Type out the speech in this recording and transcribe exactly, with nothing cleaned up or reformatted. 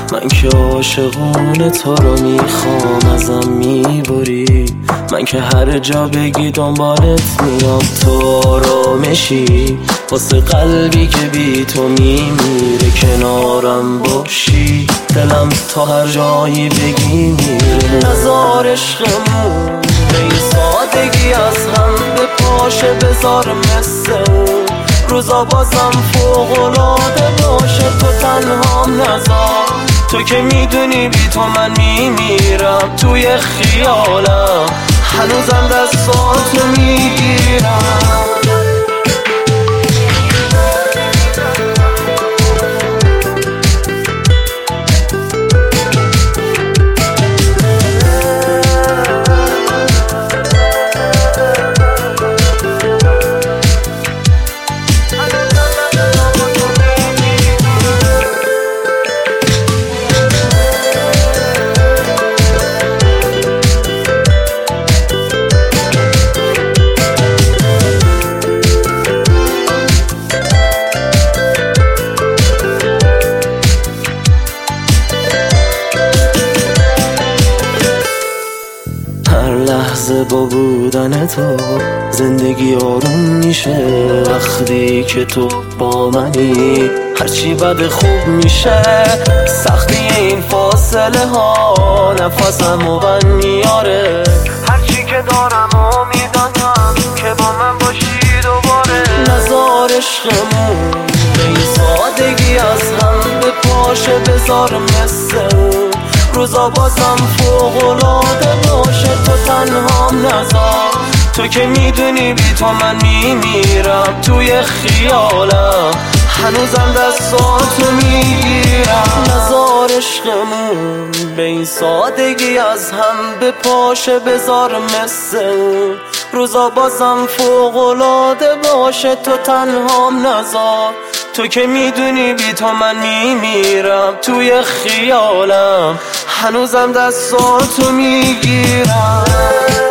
من که عاشقونه تو رو میخوام ازم میبری، من که هر جا بگی دنبالت میام تو آرامشی، واسه قلبی که بی تو میمیره کنارم باشی، دلم تا هر جایی بگی میره. نزار عشقمون به این سادگی از هم به پاشه، بذار مثل اون روزا بازم فوق‌العاده باشه، تو تنهام نذار، تو که میدونی بی تو من میمیرم توی خیالم، هنوزم دستاتو میگیرم. لحظه با بودن تو زندگی آروم میشه، وقتی که تو با منی هرچی بد خوب میشه، سختی این فاصله ها نفسم و بند میاره، هرچی که دارم و میدانم که با من باشی دوباره. نزار عشقمون به این سادگی از هم به پاشه، بذار مثل اون روزا بازم فوق‌العاده باشه، تو تنهام نذار، تو که میدونی بی تو من میمیرم توی خیالم، هنوزم دستاتو میگیرم. نزار عشقمون به این سادگی از هم به پاشه، بذار مثل اون روزا بازم فوق‌العاده باشه، تو تنهام نذار، تو که میدونی بی تو من میمیرم توی خیالم، هنوزم دستاتو میگیرم.